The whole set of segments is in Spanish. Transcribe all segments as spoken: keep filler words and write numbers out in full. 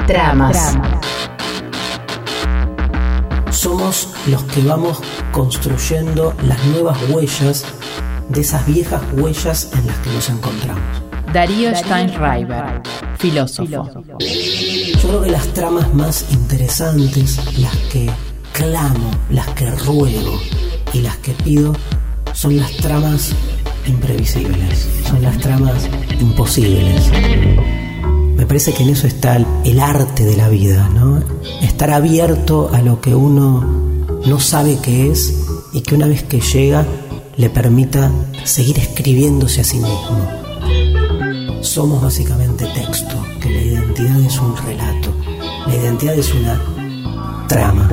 Tramas. Somos los que vamos construyendo las nuevas huellas de esas viejas huellas en las que nos encontramos. Darío Steinreiber, filósofo. Yo creo que las tramas más interesantes, las que clamo, las que ruego y las que pido, son las tramas imprevisibles, son las tramas imposibles. Me parece que en eso está el, el arte de la vida, ¿no? Estar abierto a lo que uno no sabe qué es y que una vez que llega le permita seguir escribiéndose a sí mismo. Somos básicamente texto, que la identidad es un relato, la identidad es una trama.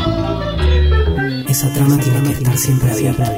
Esa trama tiene que estar siempre abierta.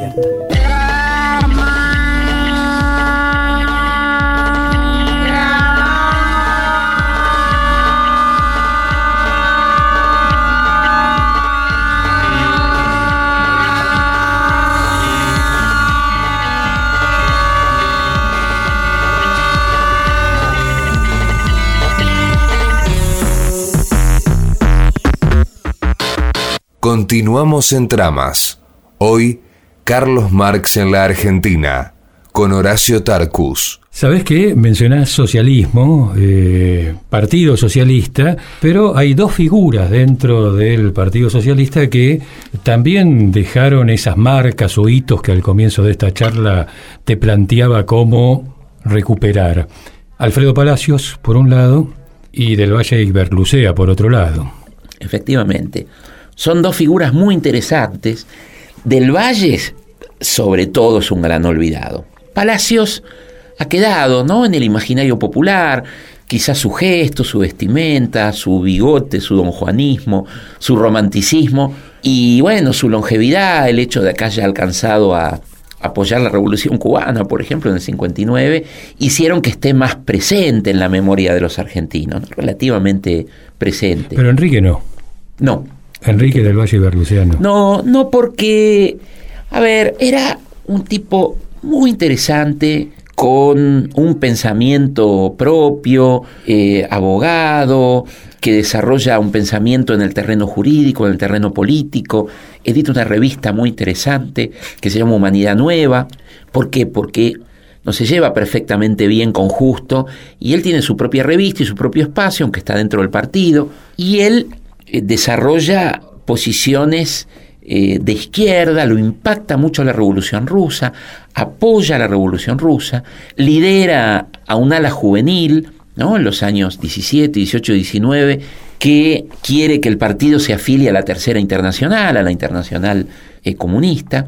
Continuamos en Tramas. Hoy, Carlos Marx en la Argentina, con Horacio Tarcus. ¿Sabés qué? Mencionás socialismo, eh, Partido Socialista, pero hay dos figuras dentro del Partido Socialista que también dejaron esas marcas o hitos que al comienzo de esta charla te planteaba cómo recuperar. Alfredo Palacios, por un lado, y Del Valle y Berlusea, por otro lado. Efectivamente. Son dos figuras muy interesantes. Del Valle, sobre todo, es un gran olvidado. Palacios ha quedado, ¿no?, en el imaginario popular, quizás su gesto, su vestimenta, su bigote, su donjuanismo, su romanticismo y, bueno, su longevidad, el hecho de que haya alcanzado a apoyar la Revolución Cubana, por ejemplo, en el cincuenta y nueve, hicieron que esté más presente en la memoria de los argentinos, ¿no? Relativamente presente. Pero Enrique no. No. Enrique del Valle y Berlusea no. No, no porque, a ver, era un tipo muy interesante, con un pensamiento propio, eh, abogado, que desarrolla un pensamiento en el terreno jurídico, en el terreno político, edita una revista muy interesante que se llama Humanidad Nueva. ¿Por qué? Porque no se lleva perfectamente bien con Justo, y él tiene su propia revista y su propio espacio, aunque está dentro del partido, y él eh, desarrolla posiciones eh, de izquierda, lo impacta mucho la Revolución Rusa, apoya la Revolución Rusa, lidera a un ala juvenil, ¿no?, en los años diecisiete, dieciocho, diecinueve, que quiere que el partido se afilie a la Tercera Internacional, a la Internacional eh, Comunista,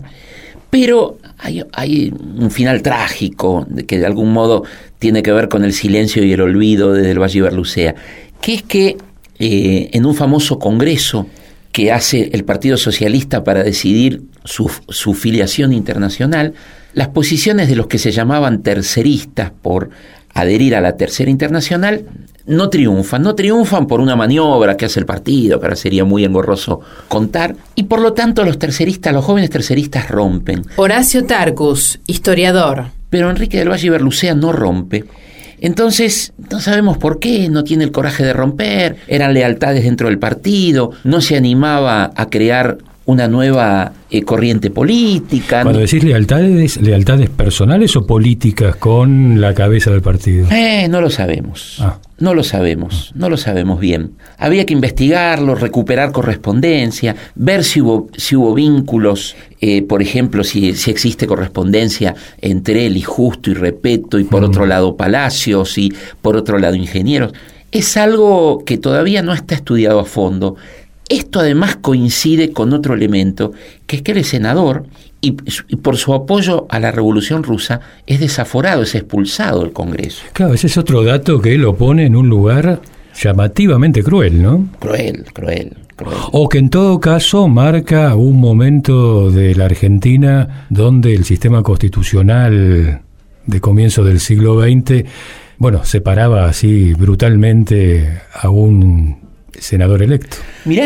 pero hay, hay un final trágico que de algún modo tiene que ver con el silencio y el olvido de Del Valle y Berlusea, que es que eh, en un famoso congreso que hace el Partido Socialista para decidir su, su filiación internacional, las posiciones de los que se llamaban terceristas por adherir a la Tercera Internacional no triunfan, no triunfan por una maniobra que hace el partido, que ahora sería muy engorroso contar, y por lo tanto los terceristas, los jóvenes terceristas rompen. Horacio Tarcus, historiador. Pero Enrique del Valle y Berlusea no rompe. Entonces, no sabemos por qué, no tiene el coraje de romper, eran lealtades dentro del partido, no se animaba a crear una nueva eh, corriente política. Cuando decís lealtades, ¿lealtades personales o políticas con la cabeza del partido? Eh, no lo sabemos. Ah. No lo sabemos, no lo sabemos bien. Había que investigarlo, recuperar correspondencia, ver si hubo, si hubo vínculos, eh, por ejemplo, si, si existe correspondencia entre él y Justo y Repetto, y por mm. otro lado Palacios, y por otro lado Ingenieros. Es algo que todavía no está estudiado a fondo. Esto además coincide con otro elemento, que es que él es senador y, y por su apoyo a la Revolución Rusa es desaforado, es expulsado del Congreso. Claro, ese es otro dato que lo pone en un lugar llamativamente cruel, ¿no? Cruel, cruel, cruel. O que en todo caso marca un momento de la Argentina donde el sistema constitucional de comienzo del siglo veinte, bueno, separaba así brutalmente a un senador electo. Mirá,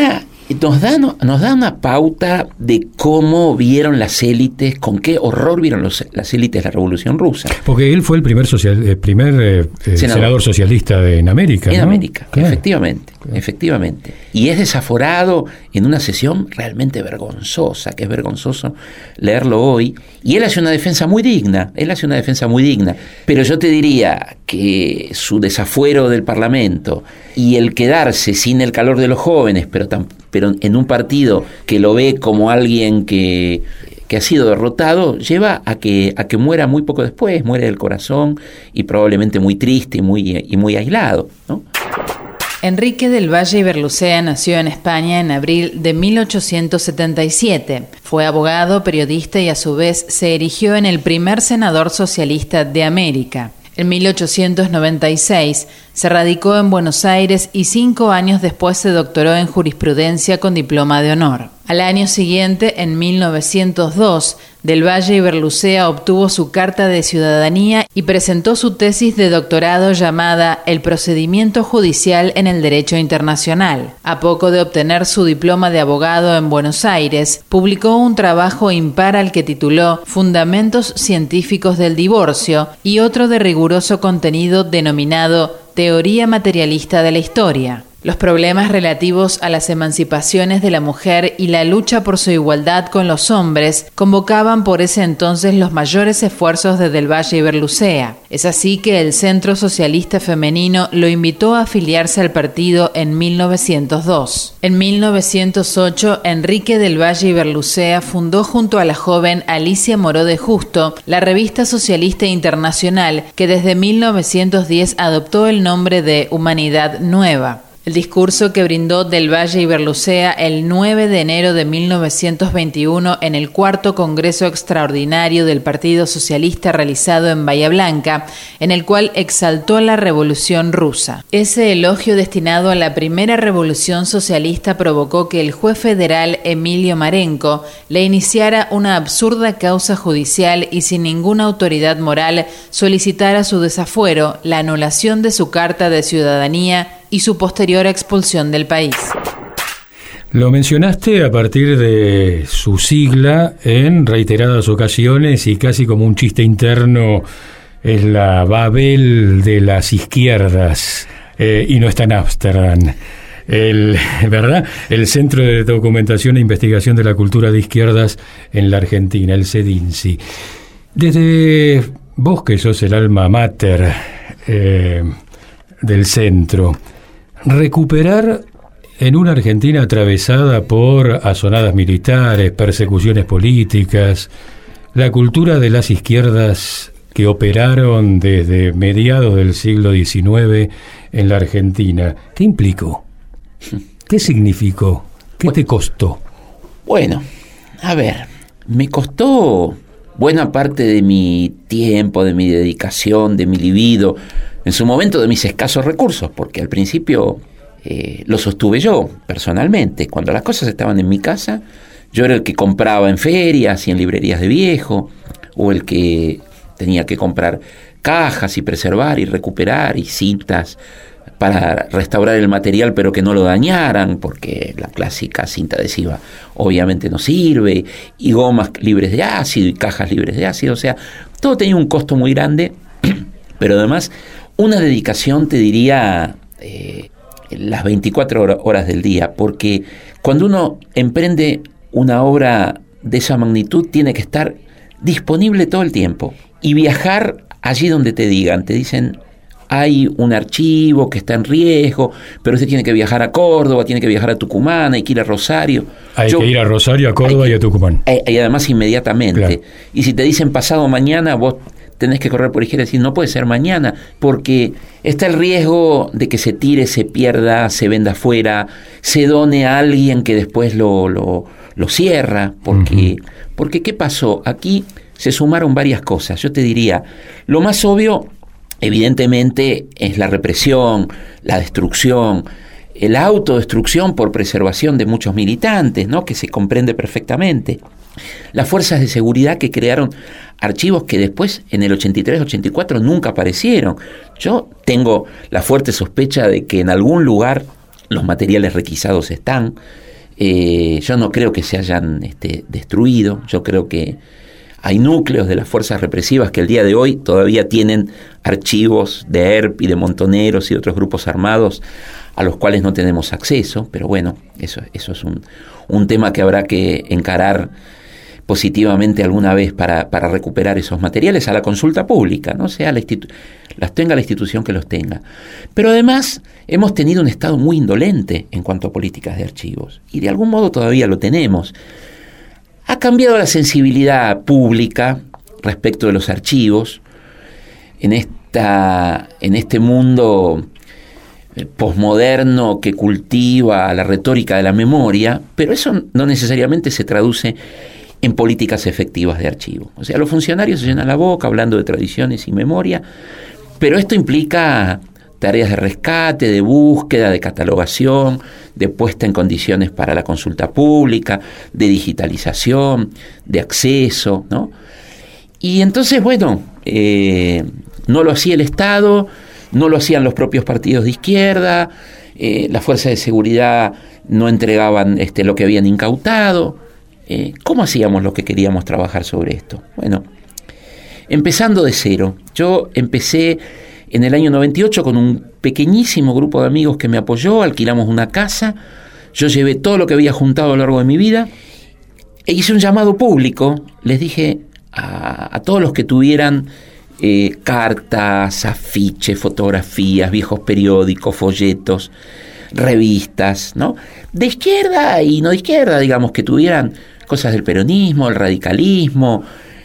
nos da, nos da una pauta de cómo vieron las élites, con qué horror vieron los, las élites la Revolución Rusa. Porque él fue el primer, social, el primer eh, senador. senador socialista de, en América. En ¿no? América, claro. efectivamente, claro. efectivamente. Y es desaforado en una sesión realmente vergonzosa, que es vergonzoso leerlo hoy. Y él hace una defensa muy digna, él hace una defensa muy digna. Pero yo te diría que su desafuero del Parlamento y el quedarse sin el calor de los jóvenes, pero, tan, pero en un partido que lo ve como alguien que, que ha sido derrotado, lleva a que, a que muera muy poco después, muere del corazón y probablemente muy triste y muy, y muy aislado, ¿no? Enrique del Valle y Berlucea nació en España en abril de mil ochocientos setenta y siete. Fue abogado, periodista y a su vez se erigió en el primer senador socialista de América. En mil ochocientos noventa y seis se radicó en Buenos Aires y cinco años después se doctoró en jurisprudencia con diploma de honor. Al año siguiente, en mil novecientos dos, del Valle y Berlucea obtuvo su carta de ciudadanía y presentó su tesis de doctorado llamada El procedimiento judicial en el derecho internacional. A poco de obtener su diploma de abogado en Buenos Aires, publicó un trabajo impar al que tituló Fundamentos científicos del divorcio y otro de riguroso contenido denominado Teoría materialista de la historia. Los problemas relativos a las emancipaciones de la mujer y la lucha por su igualdad con los hombres convocaban por ese entonces los mayores esfuerzos de Del Valle y Berlucea. Es así que el Centro Socialista Femenino lo invitó a afiliarse al partido en mil novecientos dos. En mil novecientos ocho, Enrique del Valle y Berlucea fundó junto a la joven Alicia Moró de Justo la Revista Socialista Internacional, que desde mil novecientos diez adoptó el nombre de Humanidad Nueva. El discurso que brindó Del Valle y Berlucea el nueve de enero de mil novecientos veintiuno en el cuarto Congreso Extraordinario del Partido Socialista realizado en Bahía Blanca, en el cual exaltó la Revolución Rusa. Ese elogio destinado a la primera revolución socialista provocó que el juez federal Emilio Marenco le iniciara una absurda causa judicial y sin ninguna autoridad moral solicitara su desafuero, la anulación de su carta de ciudadanía y su posterior expulsión del país. Lo mencionaste a partir de su sigla en reiteradas ocasiones y casi como un chiste interno, es la Babel de las izquierdas, eh, y no está en Ámsterdam. El, ¿verdad? El Centro de Documentación e Investigación de la Cultura de Izquierdas en la Argentina, el CEDINCI. Desde vos, que sos el alma mater eh, del centro, recuperar en una Argentina atravesada por azonadas militares, persecuciones políticas, la cultura de las izquierdas que operaron desde mediados del siglo diecinueve en la Argentina, ¿qué implicó? ¿Qué significó? ¿Qué bueno, te costó? Bueno, a ver, me costó buena parte de mi tiempo, de mi dedicación, de mi libido, en su momento de mis escasos recursos, porque al principio eh, lo sostuve yo, personalmente. Cuando las cosas estaban en mi casa, yo era el que compraba en ferias y en librerías de viejo, o el que tenía que comprar cajas y preservar y recuperar y cintas para restaurar el material pero que no lo dañaran, porque la clásica cinta adhesiva obviamente no sirve, y gomas libres de ácido y cajas libres de ácido, o sea, todo tenía un costo muy grande, pero además una dedicación, te diría, eh, las veinticuatro horas del día, porque cuando uno emprende una obra de esa magnitud tiene que estar disponible todo el tiempo y viajar allí donde te digan, te dicen hay un archivo que está en riesgo, pero usted tiene que viajar a Córdoba, tiene que viajar a Tucumán, hay que ir a Rosario. Hay Yo, que ir a Rosario, a Córdoba que, y a Tucumán. Y además inmediatamente. Claro. Y si te dicen pasado mañana, vos tenés que correr por izquierda y decir, no puede ser mañana, porque está el riesgo de que se tire, se pierda, se venda afuera, se done a alguien que después lo, lo, lo cierra, porque, uh-huh. porque ¿qué pasó? Aquí se sumaron varias cosas. Yo te diría, lo más obvio, evidentemente, es la represión, la destrucción, la autodestrucción por preservación de muchos militantes, ¿no?, que se comprende perfectamente. Las fuerzas de seguridad que crearon archivos que después, en el ochenta y tres ochenta y cuatro, nunca aparecieron. Yo tengo la fuerte sospecha de que en algún lugar los materiales requisados están, Eh, yo no creo que se hayan este, destruido. Yo creo que hay núcleos de las fuerzas represivas que el día de hoy todavía tienen archivos de E R P y de montoneros y otros grupos armados a los cuales no tenemos acceso, pero bueno, eso, eso es un, un tema que habrá que encarar positivamente alguna vez para, para recuperar esos materiales a la consulta pública, ¿no? Sea la institu- las tenga la institución que los tenga. Pero además hemos tenido un Estado muy indolente en cuanto a políticas de archivos, y de algún modo todavía lo tenemos. Ha cambiado la sensibilidad pública respecto de los archivos en, esta, en este mundo posmoderno que cultiva la retórica de la memoria, pero eso no necesariamente se traduce en políticas efectivas de archivo. O sea, los funcionarios se llenan la boca hablando de tradiciones y memoria, pero esto implica tareas de rescate, de búsqueda, de catalogación, de puesta en condiciones para la consulta pública, de digitalización, de acceso, ¿no? Y entonces, bueno, eh, no lo hacía el Estado, no lo hacían los propios partidos de izquierda, eh, las fuerzas de seguridad no entregaban este, lo que habían incautado. Eh, ¿Cómo hacíamos los que queríamos trabajar sobre esto? Bueno, empezando de cero. Yo empecé en el año noventa y ocho con un pequeñísimo grupo de amigos que me apoyó, alquilamos una casa, yo llevé todo lo que había juntado a lo largo de mi vida e hice un llamado público. Les dije a, a todos los que tuvieran eh, cartas, afiches, fotografías, viejos periódicos, folletos, revistas, ¿no? De izquierda y no de izquierda, digamos, que tuvieran cosas del peronismo, el radicalismo,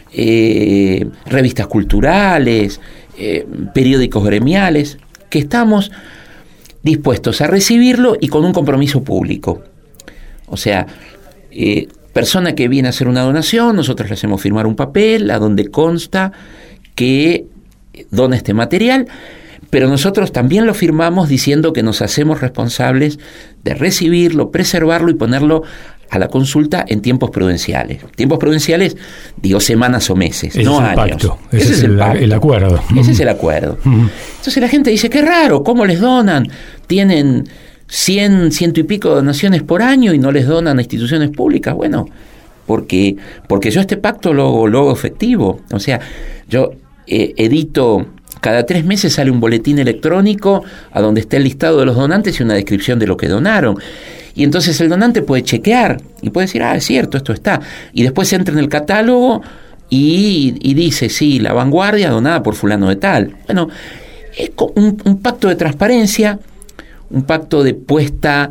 eh, revistas culturales, eh, periódicos gremiales, que estamos dispuestos a recibirlo y con un compromiso público. O sea, eh, persona que viene a hacer una donación, nosotros le hacemos firmar un papel a donde consta que dona este material, pero nosotros también lo firmamos diciendo que nos hacemos responsables de recibirlo, preservarlo y ponerlo a la consulta en tiempos prudenciales. Tiempos prudenciales, digo, semanas o meses, ese no es el años. Pacto. Ese, Ese es es el, el, pacto. el acuerdo. Ese es el acuerdo. Entonces la gente dice, qué raro, ¿cómo les donan? Tienen cien, ciento y pico donaciones por año y no les donan a instituciones públicas. Bueno, porque, porque yo este pacto lo, lo hago efectivo. O sea, yo eh, edito... Cada tres meses sale un boletín electrónico a donde está el listado de los donantes y una descripción de lo que donaron. Y entonces el donante puede chequear y puede decir, ah, es cierto, esto está. Y después entra en el catálogo y, y dice, sí, La Vanguardia donada por fulano de tal. Bueno, es un, un pacto de transparencia, un pacto de puesta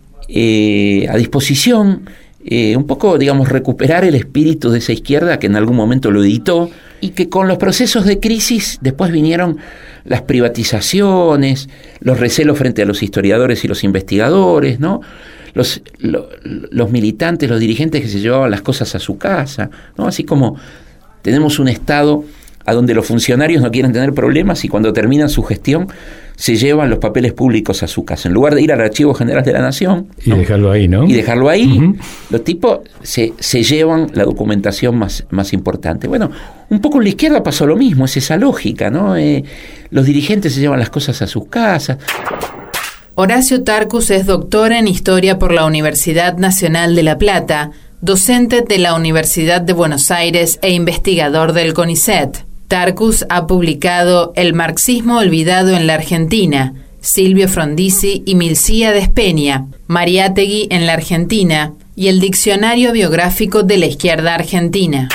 eh, a disposición, eh, un poco, digamos, recuperar el espíritu de esa izquierda que en algún momento lo editó, y que con los procesos de crisis después vinieron las privatizaciones, los recelos frente a los historiadores y los investigadores, ¿no? Los, lo, los militantes, los dirigentes que se llevaban las cosas a su casa, ¿no? Así como tenemos un Estado a donde los funcionarios no quieren tener problemas y cuando terminan su gestión se llevan los papeles públicos a su casa, en lugar de ir al Archivo General de la Nación. Y ¿no? dejarlo ahí, ¿no? Y dejarlo ahí. Uh-huh. Los tipos se, se llevan la documentación más, más importante. Bueno, un poco en la izquierda pasó lo mismo, es esa lógica, ¿no? Eh, los dirigentes se llevan las cosas a sus casas. Horacio Tarcus es doctor en Historia por la Universidad Nacional de La Plata, docente de la Universidad de Buenos Aires e investigador del CONICET. Tarcus ha publicado El marxismo olvidado en la Argentina, Silvio Frondizi y Milcíades Peña, Mariátegui en la Argentina y el Diccionario Biográfico de la Izquierda Argentina.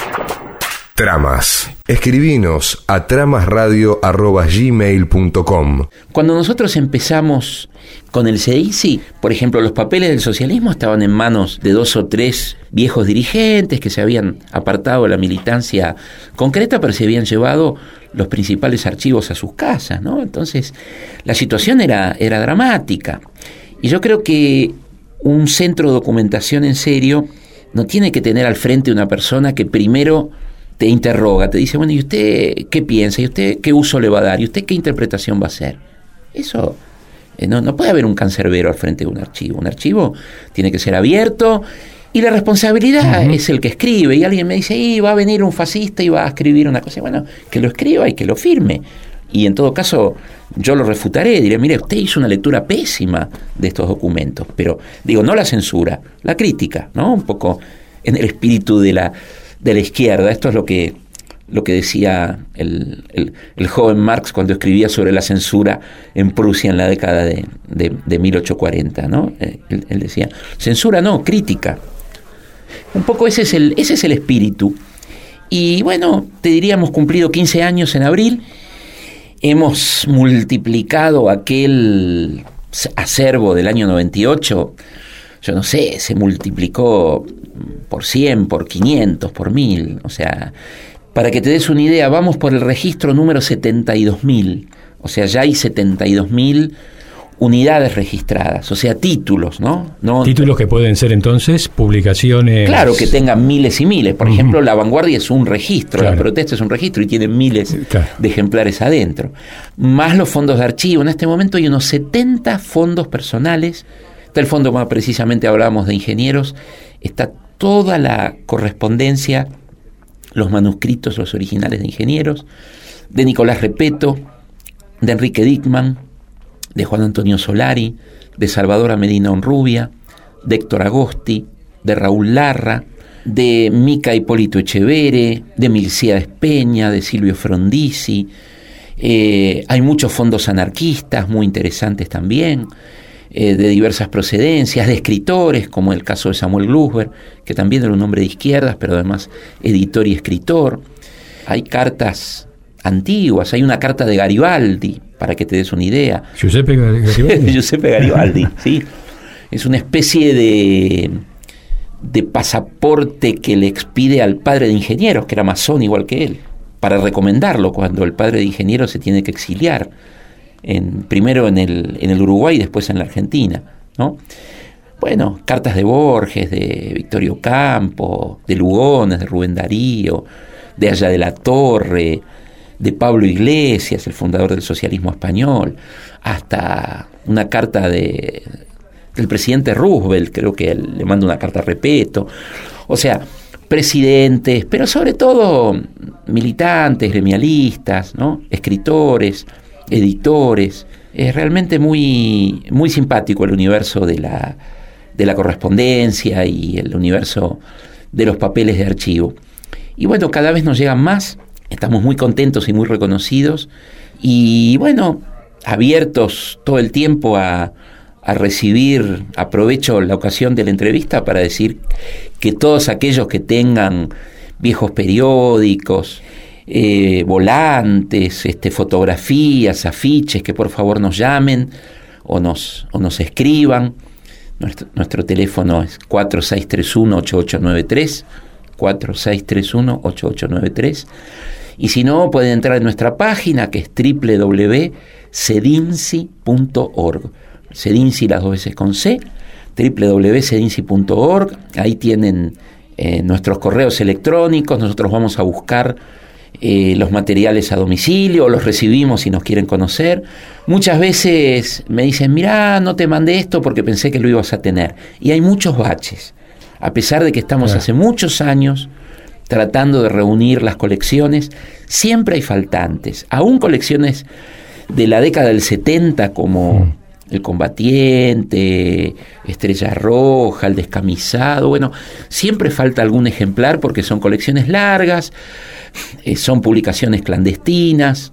Tramas. Escribinos a tramasradio arroba gmail punto com. Cuando nosotros empezamos con el C I C I, por ejemplo, los papeles del socialismo estaban en manos de dos o tres viejos dirigentes que se habían apartado de la militancia concreta, pero se habían llevado los principales archivos a sus casas, ¿no? Entonces, la situación era, era dramática. Y yo creo que un centro de documentación en serio no tiene que tener al frente una persona que primero te interroga, te dice, bueno, ¿y usted qué piensa? ¿Y usted qué uso le va a dar? ¿Y usted qué interpretación va a hacer? Eso, eh, no, no puede haber un cancerbero al frente de un archivo. Un archivo tiene que ser abierto y la responsabilidad uh-huh. es el que escribe. Y alguien me dice, y va a venir un fascista y va a escribir una cosa. Bueno, que lo escriba y que lo firme. Y en todo caso, yo lo refutaré, diré, mire, usted hizo una lectura pésima de estos documentos, pero digo, no la censura, la crítica, ¿no? Un poco en el espíritu de la, de la izquierda. Esto es lo que, lo que decía el, el, el joven Marx cuando escribía sobre la censura en Prusia en la década de, de, de mil ochocientos cuarenta, ¿no? Él, él decía, censura no, crítica. Un poco ese es el, ese es el espíritu. Y bueno, te diría, hemos cumplido quince años en abril, hemos multiplicado aquel acervo del año noventa y ocho, yo no sé, se multiplicó por cien, por quinientos, por mil, o sea, para que te des una idea, vamos por el registro número setenta y dos mil, o sea, ya hay setenta y dos mil unidades registradas, o sea, títulos, ¿no? no Títulos que pueden ser entonces publicaciones... Claro, que tengan miles y miles. Por uh-huh. ejemplo, La Vanguardia es un registro, claro. La Protesta es un registro y tiene miles claro. de ejemplares adentro. Más los fondos de archivo. En este momento hay unos setenta fondos personales. Está el fondo, más precisamente hablábamos de ingenieros, está toda la correspondencia, los manuscritos, los originales de ingenieros, de Nicolás Repetto, de Enrique Dickmann, de Juan Antonio Solari, de Salvador Medina Honrubia, de Héctor Agosti, de Raúl Larra, de Mica Hipólito Echevere, de Milcíades Peña, de Silvio Frondizi. Eh, hay muchos fondos anarquistas muy interesantes también, eh, de diversas procedencias, de escritores, como el caso de Samuel Glusberg, que también era un hombre de izquierdas, pero además editor y escritor. Hay cartas antiguas, hay una carta de Garibaldi, para que te des una idea. Giuseppe Garibaldi. Giuseppe Garibaldi, sí. Es una especie de, de pasaporte que le expide al padre de ingenieros, que era masón igual que él, para recomendarlo cuando el padre de ingenieros se tiene que exiliar, en, primero en el, en el Uruguay y después en la Argentina, ¿no? Bueno, cartas de Borges, de Victorio Campo, de Lugones, de Rubén Darío, de Aya de la Torre, de Pablo Iglesias, el fundador del socialismo español, hasta una carta de, del presidente Roosevelt, creo que él le manda una carta a Repetto. O sea, presidentes, pero sobre todo militantes, gremialistas, ¿no? Escritores, editores. Es realmente muy, muy simpático el universo de la, de la correspondencia y el universo de los papeles de archivo. Y bueno, cada vez nos llegan más. Estamos muy contentos y muy reconocidos y bueno, abiertos todo el tiempo a, a recibir, aprovecho la ocasión de la entrevista para decir que todos aquellos que tengan viejos periódicos, eh, volantes, este, fotografías, afiches, que por favor nos llamen o nos, o nos escriban. Nuestro, nuestro teléfono es cuatro seis tres uno, ocho ocho nueve tres, cuatro seis tres uno, ocho ocho nueve tres. Y si no, pueden entrar en nuestra página, que es doble u doble u doble u punto cedinsi punto org. Cedinsi las dos veces con C, doble u doble u doble u punto cedinsi punto org. Ahí tienen eh, nuestros correos electrónicos. Nosotros vamos a buscar eh, los materiales a domicilio, los recibimos si nos quieren conocer. Muchas veces me dicen, mirá, no te mandé esto porque pensé que lo ibas a tener. Y hay muchos baches. A pesar de que estamos hace muchos años tratando de reunir las colecciones, siempre hay faltantes, aún colecciones de la década del setenta como mm. El Combatiente, Estrella Roja, El Descamisado, bueno, siempre falta algún ejemplar porque son colecciones largas, eh, son publicaciones clandestinas,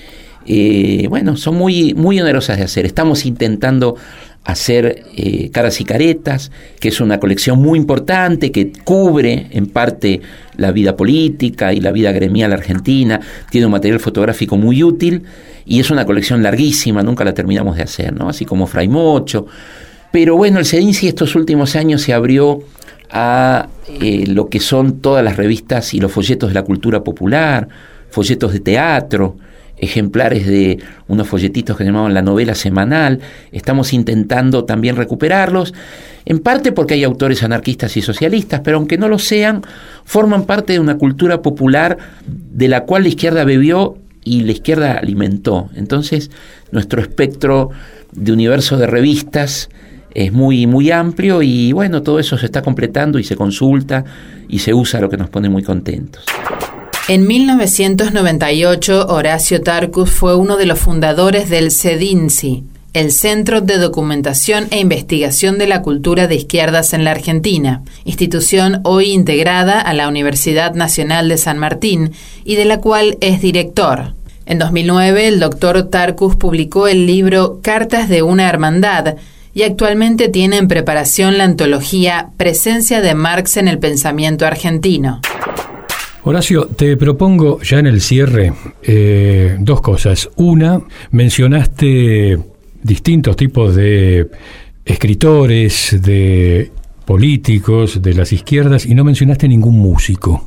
eh, bueno, son muy, muy onerosas de hacer. Estamos intentando hacer eh, Caras y Caretas, que es una colección muy importante que cubre en parte la vida política y la vida gremial argentina, tiene un material fotográfico muy útil y es una colección larguísima, nunca la terminamos de hacer, ¿no? Así como Fray Mocho. Pero bueno, el Cedinsi estos últimos años se abrió a eh, lo que son todas las revistas y los folletos de la cultura popular, folletos de teatro, ejemplares de unos folletitos que se llamaban La Novela Semanal. Estamos intentando también recuperarlos, en parte porque hay autores anarquistas y socialistas, pero aunque no lo sean, forman parte de una cultura popular de la cual la izquierda bebió y la izquierda alimentó. Entonces, nuestro espectro de universo de revistas es muy, muy amplio y bueno, todo eso se está completando y se consulta y se usa, lo que nos pone muy contentos. En mil novecientos noventa y ocho, Horacio Tarcus fue uno de los fundadores del CEDINCI, el Centro de Documentación e Investigación de la Cultura de Izquierdas en la Argentina, institución hoy integrada a la Universidad Nacional de San Martín y de la cual es director. En dos mil nueve, el doctor Tarcus publicó el libro Cartas de una Hermandad y actualmente tiene en preparación la antología Presencia de Marx en el Pensamiento Argentino. Horacio, te propongo ya en el cierre eh, dos cosas. Una, mencionaste distintos tipos de escritores, de políticos, de las izquierdas, y no mencionaste ningún músico.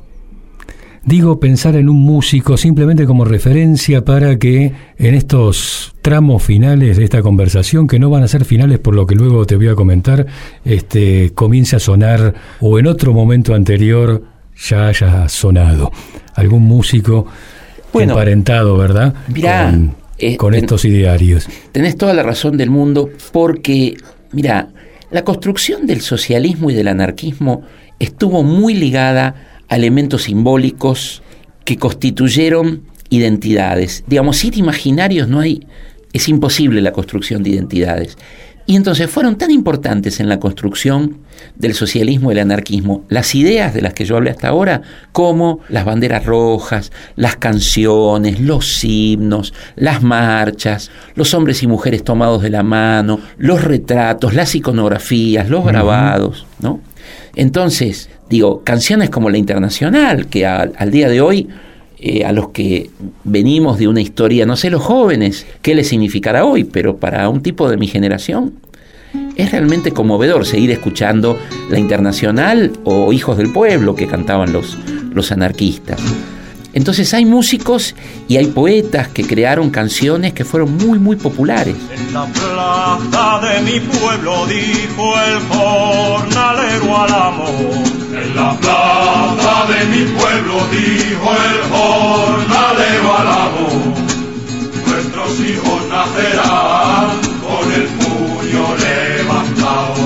Digo pensar en un músico simplemente como referencia para que en estos tramos finales de esta conversación, que no van a ser finales por lo que luego te voy a comentar, este, comience a sonar, o en otro momento anterior ya haya sonado. Algún músico bueno, emparentado, ¿verdad? Mirá, con, eh, con ten, estos idearios. Tenés toda la razón del mundo, porque, mirá, la construcción del socialismo y del anarquismo estuvo muy ligada a elementos simbólicos que constituyeron identidades. Digamos, sin imaginarios no hay, es imposible la construcción de identidades. Y entonces fueron tan importantes en la construcción del socialismo y del anarquismo las ideas de las que yo hablé hasta ahora, como las banderas rojas, las canciones, los himnos, las marchas, los hombres y mujeres tomados de la mano, los retratos, las iconografías, los grabados, ¿no? Entonces, digo, canciones como La Internacional, que a, al día de hoy, eh, a los que venimos de una historia, no sé, los jóvenes, qué les significará hoy, pero para un tipo de mi generación es realmente conmovedor seguir escuchando La Internacional o Hijos del Pueblo que cantaban los, los anarquistas. Entonces hay músicos y hay poetas que crearon canciones que fueron muy, muy populares. En la plaza de mi pueblo dijo el jornalero al amo. En la plaza de mi pueblo dijo el jornalero al amo. Nuestros hijos nacerán con el puño levantado.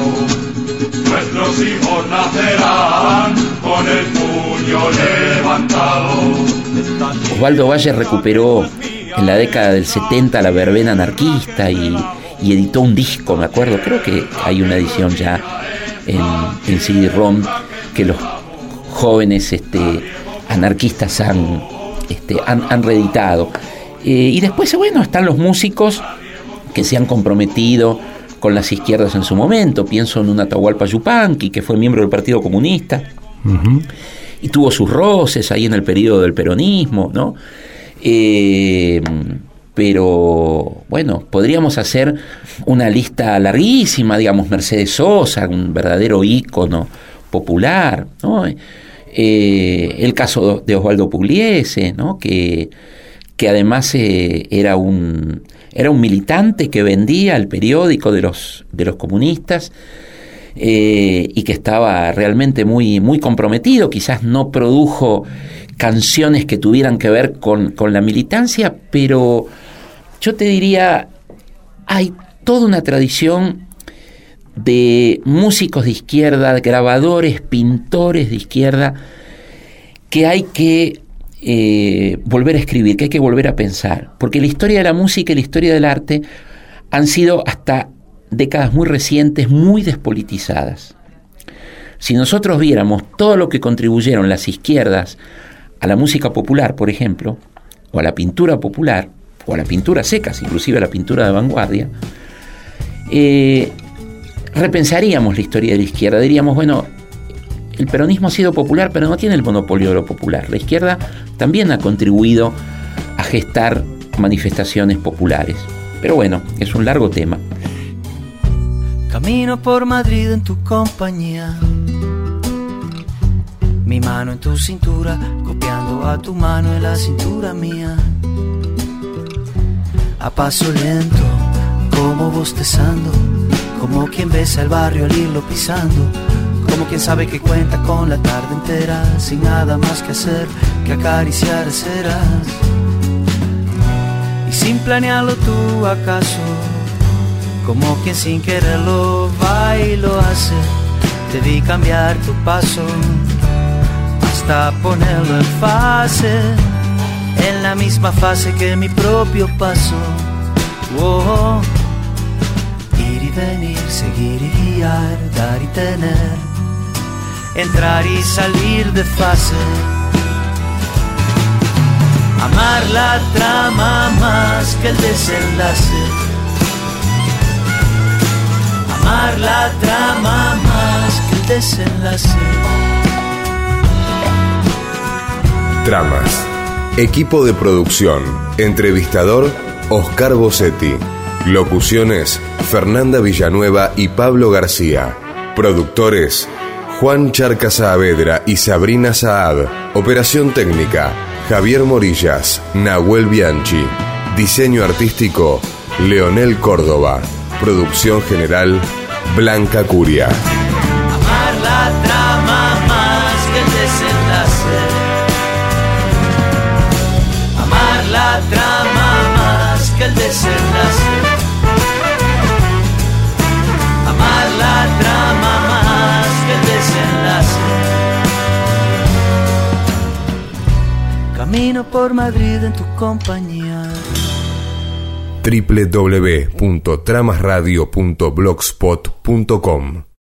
Nuestros hijos nacerán con el puño levantado. Osvaldo Bayer recuperó en la década del setenta la verbena anarquista y, y editó un disco, me acuerdo, creo que hay una edición ya en, en C D-ROM que los jóvenes este, anarquistas han, este, han, han reeditado. Eh, y después, bueno, están los músicos que se han comprometido con las izquierdas en su momento. Pienso en un Atahualpa Yupanqui, que fue miembro del Partido Comunista. Uh-huh. Y tuvo sus roces ahí en el periodo del peronismo, ¿no? Eh, pero, bueno, podríamos hacer una lista larguísima, digamos, Mercedes Sosa, un verdadero ícono popular, ¿no? Eh, el caso de Osvaldo Pugliese, ¿no? Que, que además eh, era un era un militante que vendía el periódico de los, de los comunistas, Eh, y que estaba realmente muy, muy comprometido. Quizás no produjo canciones que tuvieran que ver con, con la militancia, pero yo te diría, hay toda una tradición de músicos de izquierda, de grabadores, pintores de izquierda, que hay que eh, volver a escribir, que hay que volver a pensar, porque la historia de la música y la historia del arte han sido hasta décadas muy recientes, muy despolitizadas. Si nosotros viéramos todo lo que contribuyeron las izquierdas a la música popular, por ejemplo, o a la pintura popular, o a la pintura secas, inclusive a la pintura de vanguardia, eh, repensaríamos la historia de la izquierda. Diríamos, bueno, el peronismo ha sido popular, pero no tiene el monopolio de lo popular. La izquierda también ha contribuido a gestar manifestaciones populares. Pero bueno, es un largo tema. Camino por Madrid en tu compañía, mi mano en tu cintura, copiando a tu mano en la cintura mía. A paso lento, como bostezando, como quien besa el barrio al irlo pisando, como quien sabe que cuenta con la tarde entera, sin nada más que hacer que acariciar aceras. Y sin planearlo tú acaso, como quien sin quererlo va y lo hace, te vi cambiar tu paso, hasta ponerlo en fase, en la misma fase que mi propio paso. Oh, ir y venir, seguir y guiar, dar y tener, entrar y salir de fase. Amar la trama más que el desenlace. Amar la trama más que el desenlace. Tramas. Equipo de producción. Entrevistador, Oscar Bossetti. Locuciones, Fernanda Villanueva y Pablo García. Productores, Juan Charca Saavedra y Sabrina Saad. Operación técnica, Javier Morillas, Nahuel Bianchi. Diseño artístico, Leonel Córdoba. Producción general, Blanca Curia. Amar la trama más que el desenlace. Amar la trama más que el desenlace. Amar la trama más que el desenlace. Camino por Madrid en tu compañía. doble u doble u doble u punto tramas radio punto blogspot punto com